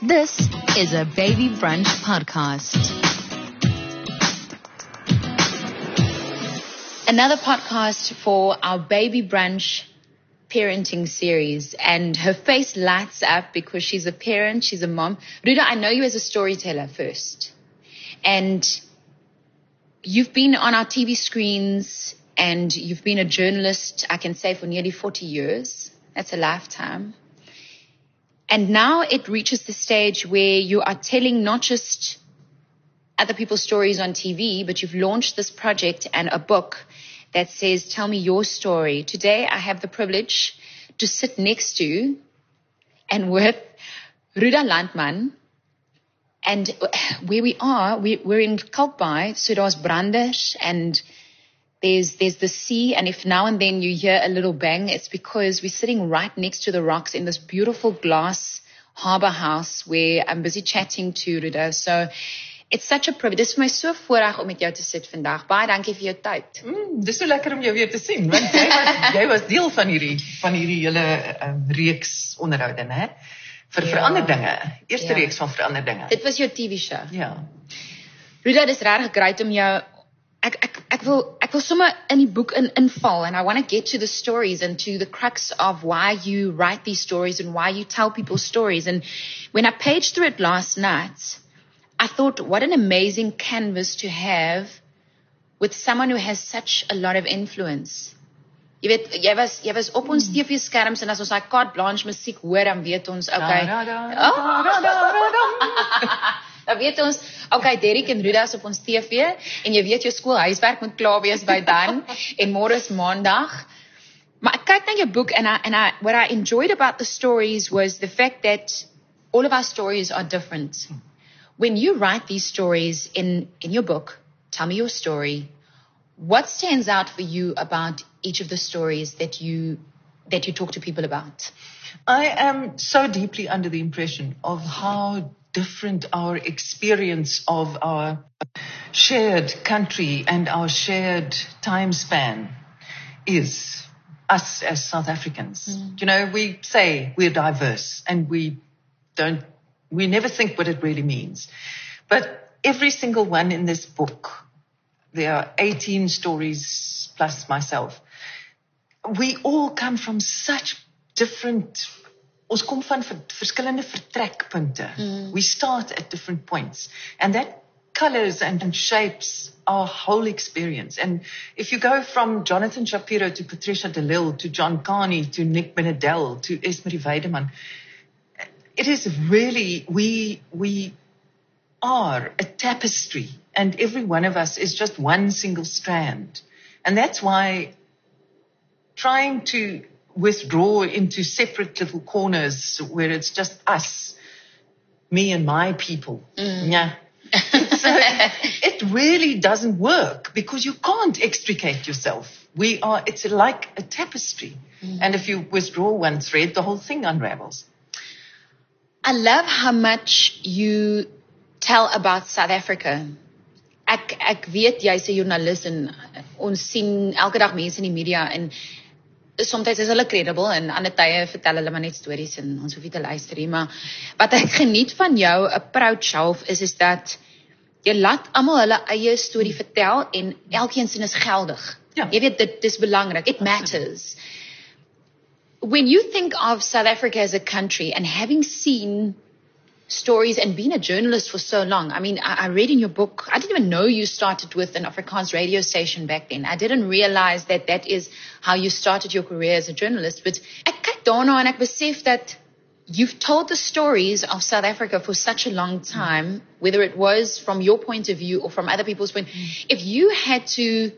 This is a Baby Brunch podcast. Another podcast for our Baby Brunch parenting series. And her face lights up because she's a parent, she's a mom. Ruda, I know you as a storyteller first. And you've been on our TV screens and you've been a journalist, I can say, for nearly 40 years. That's a lifetime. And now it reaches the stage where you are telling not just other people's stories on TV, but you've launched this project and a book that says, tell me your story. Today, I have the privilege to sit next to and with Ruda Landman. And where we are, we're in Kalkbaai, so there's branders and there's the sea, and if now and then you hear a little bang, it's because we're sitting right next to the rocks in this beautiful glass harbor house where I'm busy chatting to Ruda. So it's such a privilege. Dis vir my so voorreg om met jou te sit vandag. Baie dankie vir jou tyd. Dis so lekker om jou weer te sien, want jy was deel van hierdie hele reeks onderhoude, né? Vir veranderdinge. Eerste reeks van veranderdinge. Dit was jou TV show. Ja. Ruda, dis regtig great om jou Ek wil sommer in die boek inval, and I want to get to the stories and to the crux of why you write these stories and why you tell people stories. And when I paged through it last night, I thought, what an amazing canvas to have with someone who has such a lot of influence. Jy weet, jy was op ons TV-skerms en as ons daai carte blanche musiek hoor, dan weet ons, okay. Dan weet ons, okay, Derek en Ruda is op ons TV en jy weet jou skoolhuiswerk moet klaar wees by dan en môre is maandag. Maar ek kyk na jou boek and what I enjoyed about the stories was the fact that all of our stories are different. When you write these stories in your book, Tell Me Your Story, what stands out for you about each of the stories that you talk to people about? I am so deeply under the impression of how different our experience of our shared country and our shared time span is, us as South Africans. You know, we say we're diverse and we never think what it really means. But every single one in this book, there are 18 stories plus myself. We all come from such different, ons kom van verskillende vertrekpunte. We start at different points. And that colors and shapes our whole experience. And if you go from Jonathan Shapiro to Patricia de Lille to John Carney to Nick Benedell to Esmerie Weideman, it is really, we are a tapestry. And every one of us is just one single strand. And that's why trying to withdraw into separate little corners where it's just us, me and my people. Yeah. It really doesn't work because you can't extricate yourself. It's like a tapestry. And if you withdraw one thread, the whole thing unravels. I love how much you tell about South Africa. Ek weet jy's 'n joernalis en ons sien elke dag mense in die media en soms is hulle credible en ander tye vertel hulle maar net stories en ons hoef nie te luister nie, maar wat ek geniet van jou approach half is dat jy laat almal hulle eie storie vertel en elkeen se is geldig. Ja. Jy weet dit is belangrik. It matters. When you think of South Africa as a country and having seen stories and being a journalist for so long. I mean, I read in your book, I didn't even know you started with an Afrikaans radio station back then. I didn't realize that is how you started your career as a journalist. But ek kyk daarna en ek besef that you've told the stories of South Africa for such a long time, whether it was from your point of view or from other people's point. If you had to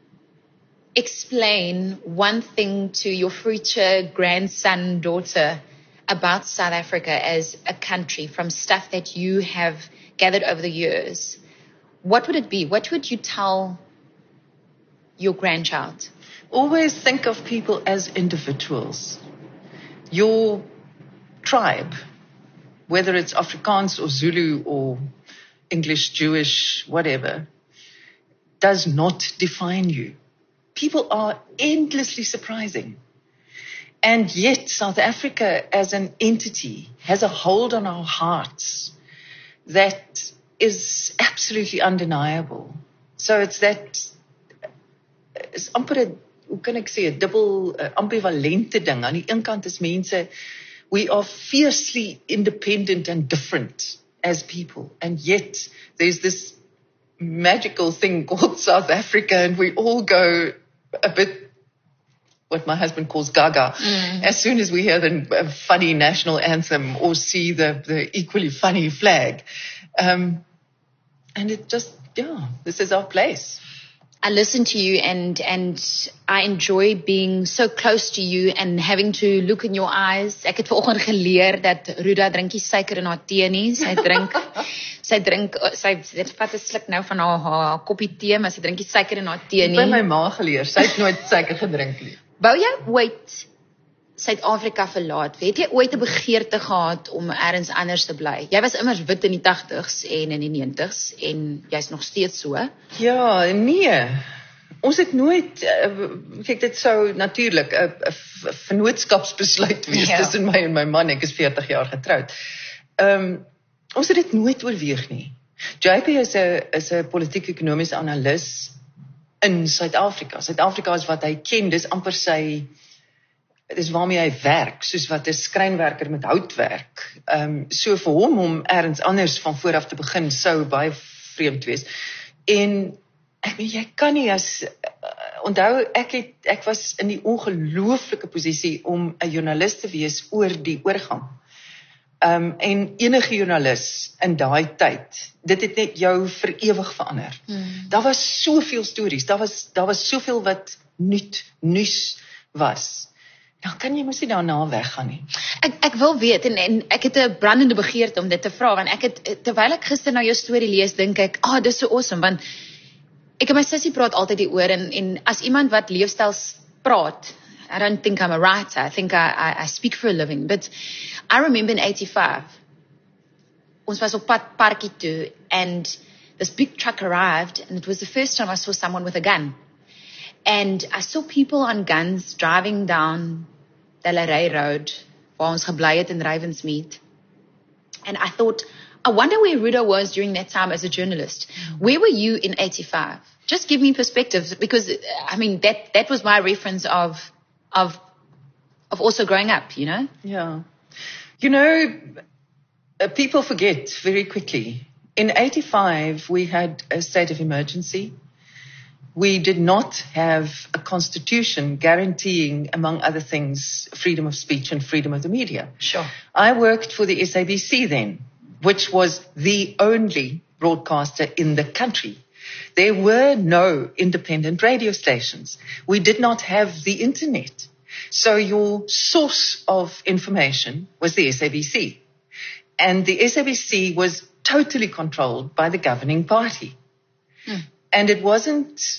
explain one thing to your future grandson, daughter, about South Africa as a country from stuff that you have gathered over the years, what would it be? What would you tell your grandchild? Always think of people as individuals. Your tribe, whether it's Afrikaans or Zulu or English, Jewish, whatever, does not define you. People are endlessly surprising. And yet South Africa as an entity has a hold on our hearts that is absolutely undeniable. So it's that, is amper, hoe kan ek sê, 'n dubbel ambivalente ding. Aan die een kant is mense, we are fiercely independent and different as people. And yet there's this magical thing called South Africa, and we all go a bit, what my husband calls gaga, as soon as we hear the funny national anthem or see the equally funny flag. And it just, this is our place. I listen to you and I enjoy being so close to you and having to look in your eyes. Ek het vanoggend geleer dat Ruda drinkie suiker in haar tee nie. Sy vat 'n sluk nou van haar koppie tee, maar sy drink nie suiker in haar tee nie. By my ma geleer, sy het nooit suiker gedrink nie. Wou jy ooit Suid-Afrika verlaat? Het jy ooit 'n begeerte gehad om ergens anders te bly? Jy was immers wit in die 80s en in die 90s en jy's nog steeds so. Ja, nee. Ons het nooit, kyk, dit sou natuurlik 'n vennootskapsbesluit wees tussen my en my man. Ek is 40 jaar getroud. Ons het dit nooit oorweeg nie. JP is 'n politiek-ekonomiese analis in Suid-Afrika. Suid-Afrika is wat hy ken, dis amper dis waarmee hy werk, soos wat 'n skrynwerker met hout werk. So vir hom om ergens anders van voor af te begin sou baie vreemd wees. En ek meen, jy kan nie onthou, ek was in die ongelooflike posisie om 'n joernalis te wees oor die oorgang. En enige joernalis in daai tyd, dit het net jou vir ewig verander. Daar was soveel stories, daar was soveel wat nuus was. Dan kan jy mos nie daarna weggaan nie. Ek wil weet en ek het 'n brandende begeerte om dit te vra, want terwyl ek gister na jou storie lees, dink ek, dis so awesome, want ek en my sussie praat altyd hieroor en as iemand wat leefstyls praat, I don't think I'm a writer, I think I speak for a living, but I remember in 85, ons was op pad parkie toe, and this big truck arrived, and it was the first time I saw someone with a gun. And I saw people on guns driving down Delarey Road, waar ons gebly het in Ravensmead. And I thought, I wonder where Ruda was during that time as a journalist. Where were you in 85? Just give me perspective, because I mean that was my reference of also growing up, you know? Yeah. You know, people forget very quickly. In 85, we had a state of emergency. We did not have a constitution guaranteeing, among other things, freedom of speech and freedom of the media. Sure. I worked for the SABC then, which was the only broadcaster in the country. There were no independent radio stations. We did not have the internet. So your source of information was the SABC. And the SABC was totally controlled by the governing party. And it was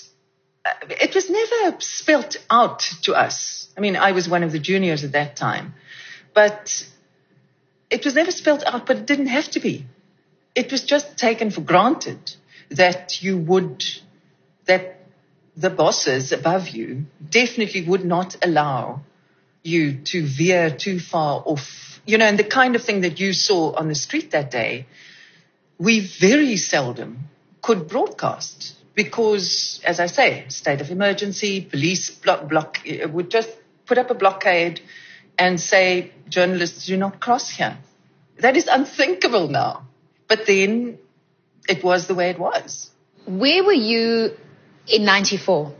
never spelt out to us. I mean, I was one of the juniors at that time. But it was never spelt out, but it didn't have to be. It was just taken for granted that that the bosses above you definitely would not allow you to veer too far off. You know, and the kind of thing that you saw on the street that day, we very seldom could broadcast. Because, as I say, state of emergency, police would just put up a blockade and say, journalists do not cross here. That is unthinkable now. But then it was the way it was. Where were you in 94?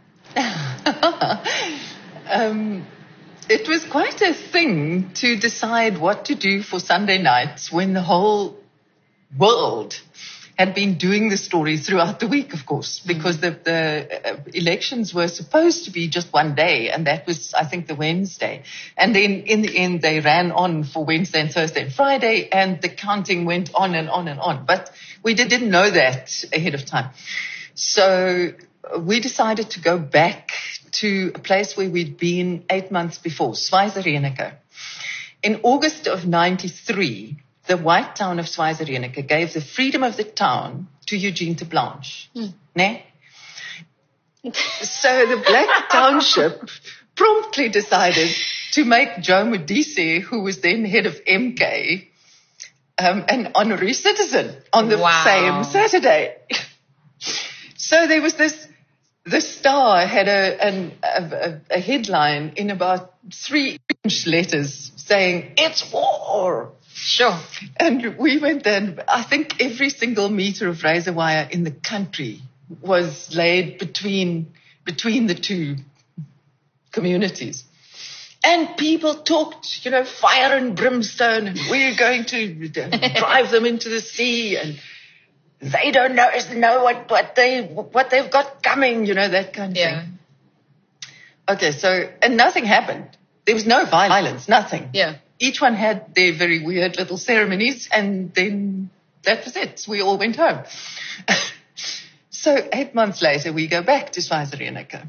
It was quite a thing to decide what to do for Sunday nights when the whole world had been doing the story throughout the week, of course, because the elections were supposed to be just one day, and that was, I think, the Wednesday. And then in the end, they ran on for Wednesday and Thursday and Friday, and the counting went on and on and on. But we didn't know that ahead of time. So we decided to go back to a place where we'd been 8 months before, Schweizer-Reneke. In August of 93, the white town of Schweizer-Reneke gave the freedom of the town to Eugene de Blanche. Ne? So the black township promptly decided to make Joe Modise, who was then head of MK, an honorary citizen on the same Saturday. So there was the Star had a headline in about 3-inch letters saying, "It's war." Sure. And we went there, I think every single meter of razor wire in the country was laid between the two communities. And people talked, fire and brimstone, and we're going to drive them into the sea, and they don't know what they've got coming, that kind of thing. Okay, so, and nothing happened. There was no violence, nothing. Yeah. Each one had their very weird little ceremonies, and then that was it. We all went home. So 8 months later, we go back to Schweizer-Reneke.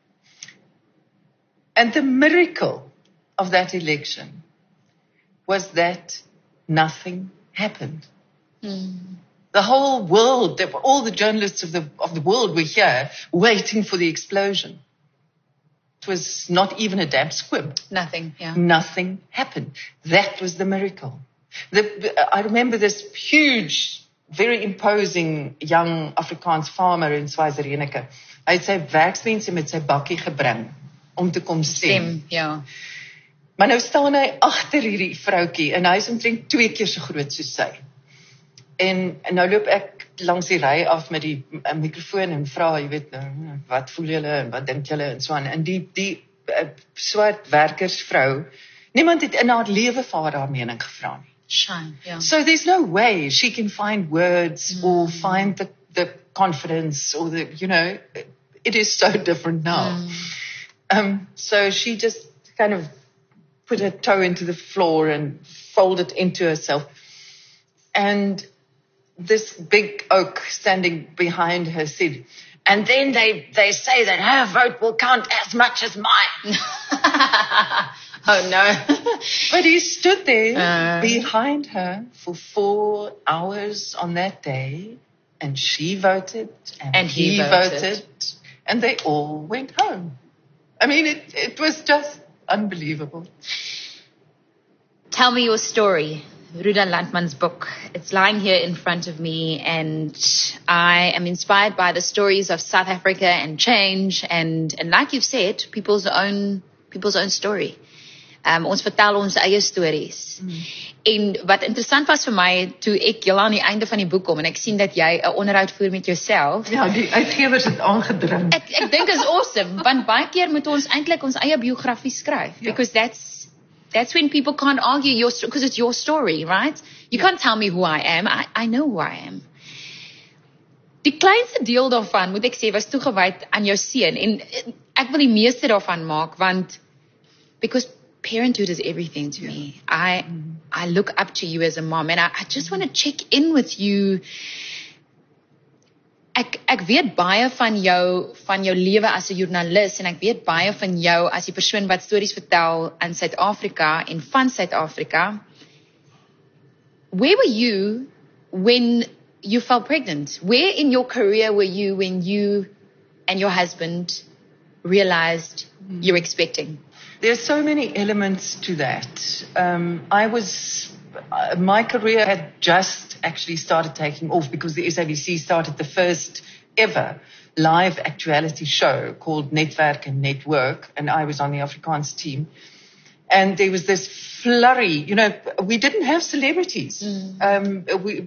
And the miracle of that election was that nothing happened. The whole world, all the journalists of the world were here waiting for the explosion. It was not even a damp squib. Nothing, yeah. Nothing happened. That was the miracle. I remember this huge, very imposing young Afrikaans farmer in Schweizer-Reneke. Hy het sy werksmense met sy bakkie gebring om te kom stem. Ja. Maar nou staan hy agter hierdie vroukie en hy is omtrent 2 keer so groot soos sy. En nou loop ek langs die ry af met die mikrofoon en vra, wat voel julle en wat dink julle en so aan. En die swart werkersvrou, niemand het in haar lewe vir haar mening gevra nie. Shame, yeah. So there's no way she can find words or find the confidence or it is so different now. So she just kind of put her toe into the floor and folded into herself. And this big oak standing behind her said, and then they say that her vote will count as much as mine. Oh, no. But he stood there behind her for 4 hours on that day, and she voted, and he voted, and they all went home. I mean, it was just unbelievable. Tell me your story. Ruda Landman's book. It's lying here in front of me, and I am inspired by the stories of South Africa and change, and like you've said, people's own story. Ons vertel ons eie stories. En wat interessant was vir my, toe ek heel aan die einde van die boek kom, en ek sien dat jy 'n onderhoud voer met jouself. Ja, die uitgewers het aangedring. Ek dink is awesome, want baie keer moet ons eintlik ons eie biografie skryf, because that's when people can't argue because it's your story, right? You can't tell me who I am. I know who I am. Die kleinste deel daarvan, moet ek sê, was toegewyd aan jou seun, en ek wil die meeste daarvan maak, want because parenthood is everything to me. I look up to you as a mom, and I just want to check in with you. Ek weet baie van jou lewe as 'n joernalis, en ek weet baie van jou as die persoon wat stories vertel in Suid-Afrika en van Suid-Afrika. Where were you when you fell pregnant? Where in your career were you when you and your husband realized you're expecting? There's so many elements to that. My career had just actually started taking off because the SABC started the first ever live actuality show called Netwerk and Network, and I was on the Afrikaans team. And there was this flurry, we didn't have celebrities. Did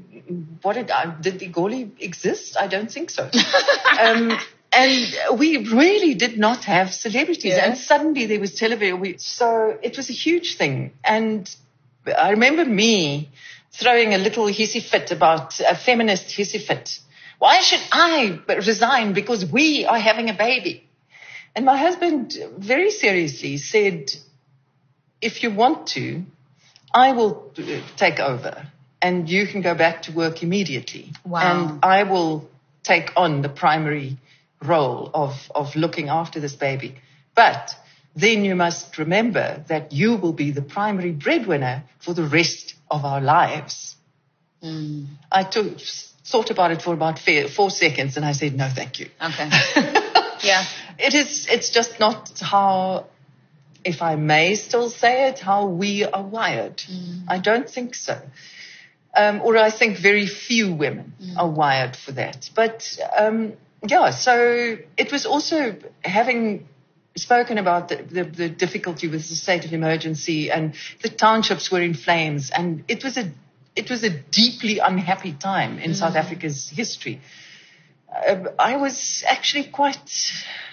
Igoli exist? I don't think so. And we really did not have celebrities. Yeah. And suddenly there was television. So it was a huge thing. And I remember me throwing a little hissy fit about a feminist hissy fit. Why should I resign because we are having a baby? And my husband very seriously said, if you want to, I will take over and you can go back to work immediately. Wow. And I will take on the primary role of looking after this baby. But then you must remember that you will be the primary breadwinner for the rest of our lives. I thought about it for about 4 seconds and I said, no, thank you. Okay. Yeah. It's just not how if I may still say it, how we are wired. I don't think so. Or I think very few women are wired for that. But, so it was also having spoken about the difficulty with the state of emergency, and the townships were in flames, and it was a deeply unhappy time in South Africa's history. I was actually quite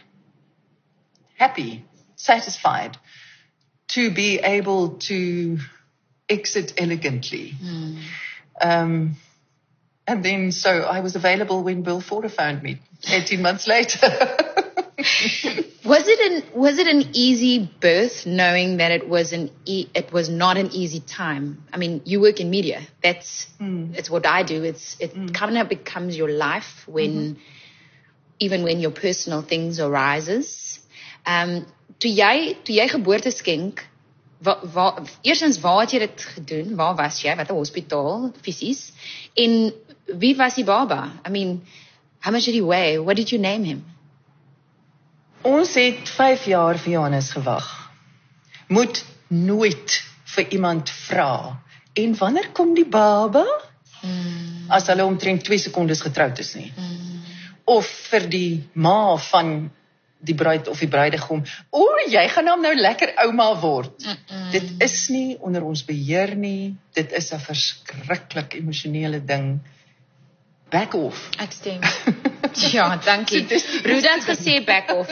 happy, satisfied to be able to exit elegantly. And then so I was available when Bill Forder phoned me 18 months later. Was it an easy birth, knowing that it was not an easy time? I mean, you work in media. It's what I do. It kind of becomes your life even when your personal things arises. Toe jy geboorte skenk, eerstens waar het jy dit gedoen? Waar was jy? Wat 'n hospitaal fisies? En wie was die baba? I mean, how much did he weigh? What did you name him? Ons het 5 jaar vir Johannes gewag. Moet nooit vir iemand vra. En wanneer kom die baba? As hulle omtrent 2 sekondes getroud is nie. Of vir die ma van die bruid of die bruidegom. Jy gaan hom nou lekker ouma word. Dit is nie onder ons beheer nie. Dit is 'n verskriklik emosionele ding. Back off. Ek stem. Ja, dankie. Ruda het gesê back off.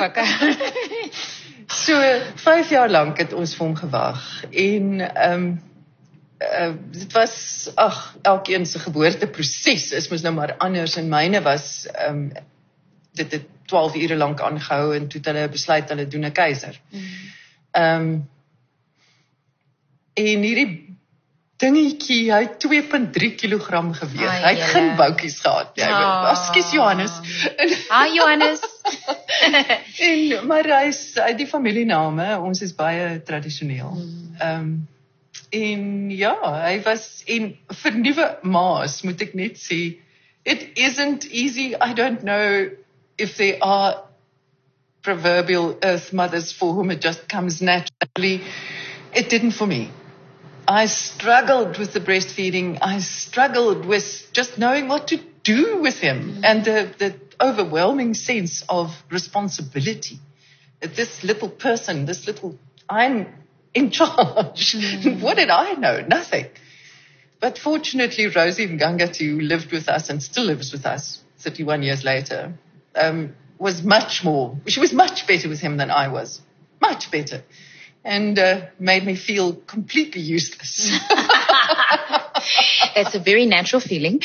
So 5 jaar lank het ons vir hom gewag. En dit was, elkeen se geboorteproses is mos nou maar anders, en myne was, dit het 12 ure lank aangehou, en toe het hulle besluit hulle doen 'n keiser. En hierdie dingetjie, hy het 2.3 kilogram geweeg. Hy het geen boutjies gehad. Ekskuus Johannes. Johannes. Maar hy het die familiename, ons is baie tradisioneel. En hy was, en vir nuwe ma's moet ek net sê, it isn't easy. I don't know if there are proverbial earth mothers for whom it just comes naturally. It didn't for me. I struggled with the breastfeeding. I struggled with just knowing what to do with him, and the overwhelming sense of responsibility. This little person, I'm in charge. What did I know? Nothing. But fortunately, Rosie Mgangati, who lived with us and still lives with us 31 years later, she was much better with him than I was. Much better. And made me feel completely useless. That's a very natural feeling.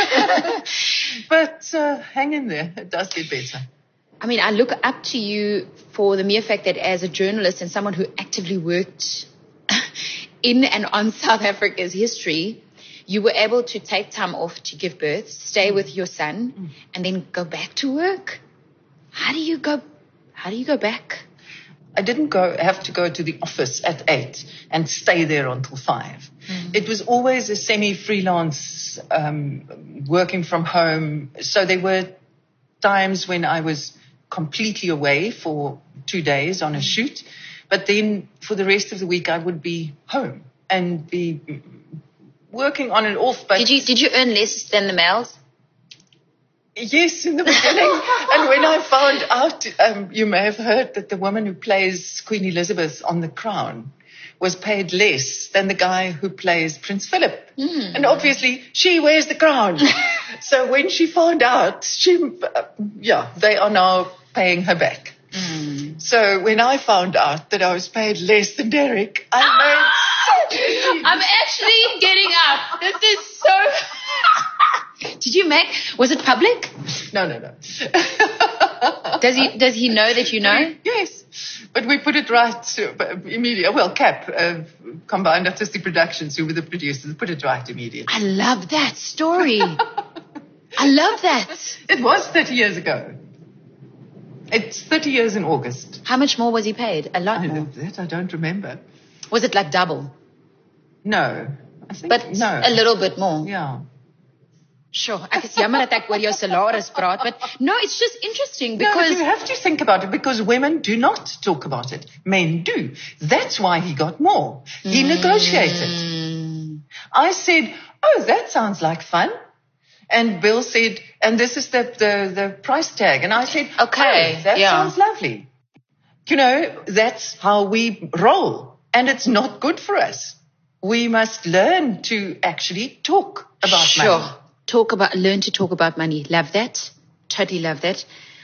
But hang in there. It does get better. I mean, I look up to you for the mere fact that as a journalist and someone who actively worked in and on South Africa's history, you were able to take time off to give birth, stay with your son, and then go back to work. How do you go back? I didn't have to go to the office at 8 and stay there until 5. It was always a semi-freelance, working from home. So there were times when I was completely away for 2 days on a shoot. But then for the rest of the week, I would be home and be working on and off. But did you earn less than the males? Yes, in the beginning. And when I found out, you may have heard that the woman who plays Queen Elizabeth on The Crown was paid less than the guy who plays Prince Philip. And obviously, she wears the crown. So when she found out, they are now paying her back. So when I found out that I was paid less than Derek, I made I'm actually getting up. This is so... was it public? No. Does he know that you know? Yes. But we put it right immediately. Well, CAP, Combined Artistic Productions, who were the producers, put it right immediately. I love that story. I love that. It was 30 years ago. It's 30 years in August. How much more was he paid? A lot more. That I don't remember. Was it like double? No. I think but no. A little bit more. Yeah. Sure, ek is jammer dat ek oor jou salaris praat, but no, it's just interesting No, because you have to think about it because women do not talk about it. Men do. That's why he got more. He negotiated. I said, oh, that sounds like fun. And Bill said, and this is the price tag. And I said, okay, oh, that sounds lovely. You know, that's how we roll. And it's not good for us. We must learn to actually talk about money. Learn to talk about money. Love that. Totally love that.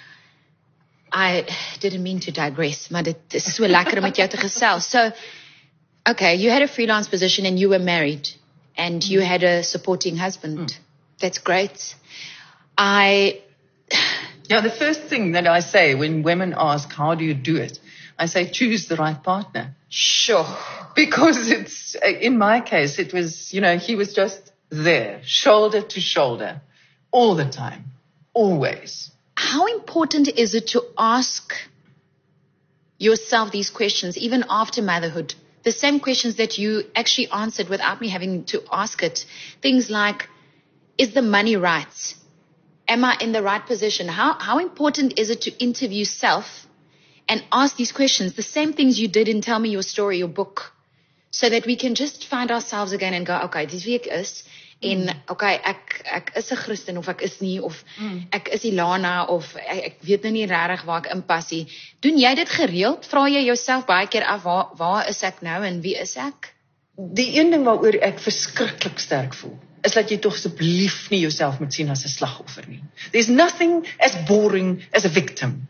I didn't mean to digress, maar dit is so lekker om met jou te gesels. So, okay, you had a freelance position and you were married and you had a supporting husband. That's great. Yeah, the first thing that I say when women ask, how do you do it? I say, choose the right partner. Sure. Because it's, in my case, it was, you know, he was just there, shoulder to shoulder, all the time, always. How important is it to ask yourself these questions, even after motherhood? The same questions that you actually answered without me having to ask it. Things like, is the money right? Am I in the right position? How important is it to interview self and ask these questions? The same things you did in Tell Me Your Story, your book, so that we can just find ourselves again and go, okay, dis wie ek is. En okay, ek is 'n Christen of ek is nie, of ek is Ilana, of ek weet nou nie regtig waar ek inpas nie. Doen jy dit gereeld? Vra jy jouself baie keer af, waar is ek nou en wie is ek? Die een ding waaroor ek verskriklik sterk voel, is dat jy tog asseblief nie jouself moet sien as 'n slagoffer nie. There's nothing as boring as a victim.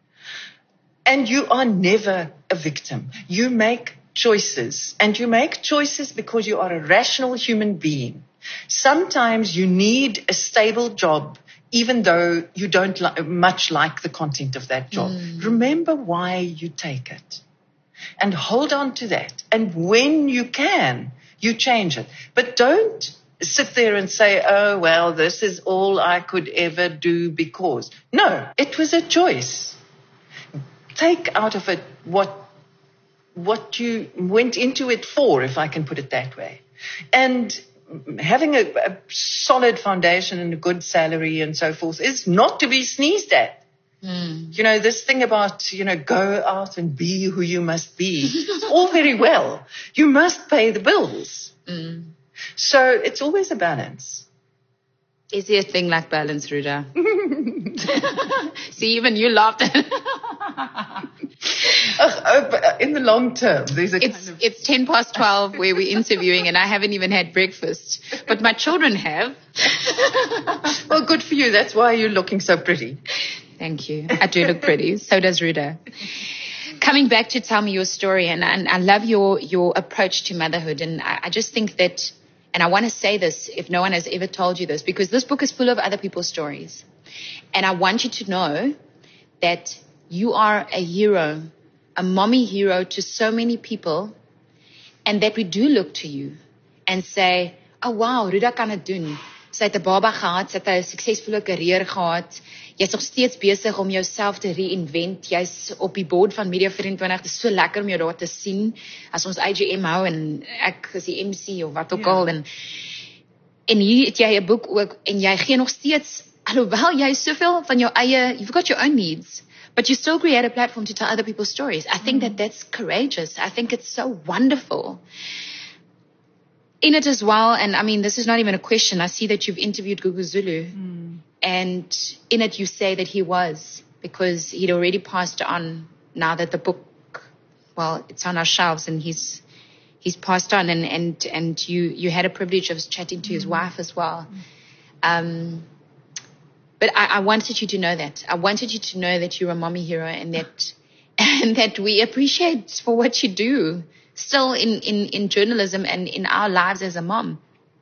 And you are never a victim. You make choices. And you make choices because you are a rational human being. Sometimes you need a stable job, even though you don't much like the content of that job. Remember why you take it. And hold on to that. And when you can, you change it. But don't sit there and say, oh, well, this is all I could ever do because. No, it was a choice. Take out of it what you went into it for, if I can put it that way. And having a solid foundation and a good salary and so forth is not to be sneezed at. You know, this thing about, you know, go out and be who you must be. It's all very well. You must pay the bills. So it's always a balance. Is there a thing like balance, Ruda? See, even you laughed at it. In the long term, there's a It's 12:10 where we're interviewing and I haven't even had breakfast. But my children have. Well, good for you. That's why you're looking so pretty. Thank you. I do look pretty. So does Ruda. Coming back to Tell Me Your Story, and I love your approach to motherhood. And I just think that, and I want to say this if no one has ever told you this, because this book is full of other people's stories. And I want you to know that you are a hero, a mommy hero to so many people, and that we do look to you and say, oh wow, Ruda kan het doen. Sy het 'n baba gehad, sy het 'n suksesvolle karier gehad. Jy's nog steeds besig om jouself te reinvent. Jy's op die board van Media 24. Dit is so lekker om jou daar te sien as ons AGM hou en ek is die MC of wat ook al. En hier het jy 'n boek ook en jy gee nog steeds, alhoewel jy soveel van jou eie, you've got your own needs, but you still create a platform to tell other people's stories. I think that's courageous. I think it's so wonderful. In it as well, and I mean, this is not even a question. I see that you've interviewed Gugu Zulu. And in it you say that he was, because he'd already passed on now that the book, well, it's on our shelves and he's passed on, and you had a privilege of chatting to his wife as well. But I wanted you to know that. I wanted you to know that you're a mommy hero and that we appreciate for what you do still in journalism and in our lives as a mom.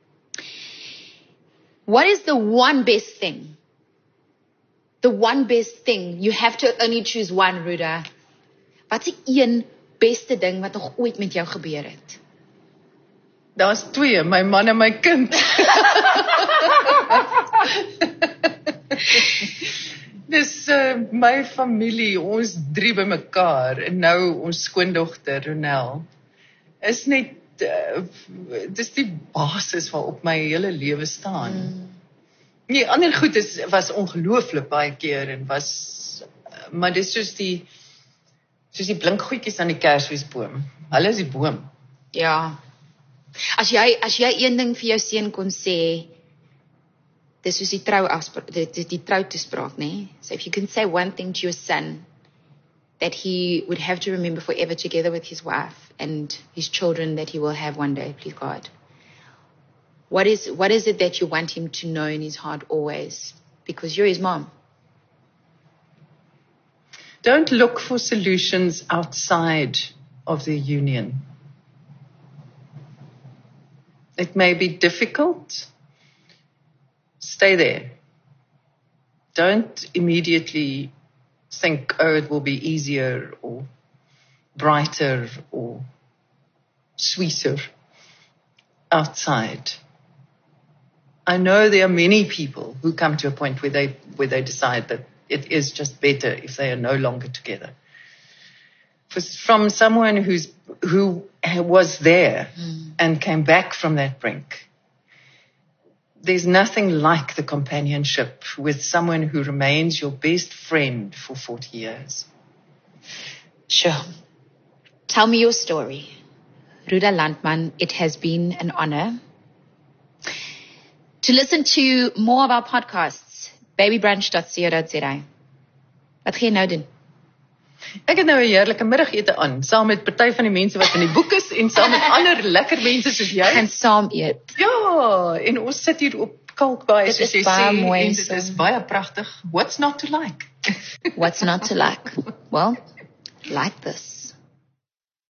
What is the one best thing? The one best thing. You have to only choose one, Ruda. Wat is die een beste ding wat nog ooit met jou gebeur het? Daar's twee, my man en my kind. Dis my familie, ons drie by mekaar en nou ons skoondogter Ronel. Is net dis die basis waarop my hele lewe staan. Nee, ander goed was ongelooflik baie keer en maar dis soos die blinkgoedjies aan die Kersfeesboom. Hulle is die boom. Ja. As jy een ding vir jou seun kon sê, dis soos die troutoespraak, né? So if you can say one thing to your son that he would have to remember forever together with his wife and his children that he will have one day, please God. What is it that you want him to know in his heart always? Because you're his mom. Don't look for solutions outside of the union. It may be difficult. Stay there. Don't immediately think, oh, it will be easier or brighter or sweeter outside. I know there are many people who come to a point where they decide that it is just better if they are no longer together. From someone who was there and came back from that brink, there's nothing like the companionship with someone who remains your best friend for 40 years. Sure. Tell me your story. Ruda Landman, it has been an honor. To listen to more of our podcasts, babybrunch.co.za. Wat gaan jy nou doen? Ek het nou 'n heerlike middagete aan, saam met party van die mense wat in die boek is en saam met ander lekker mense soos jy. Gaan saam eet. Ja, en ons sit hier op Kalkbaai, soos jy sê, mooi, en dit is baie pragtig. What's not to like? What's not to like? Well, like this.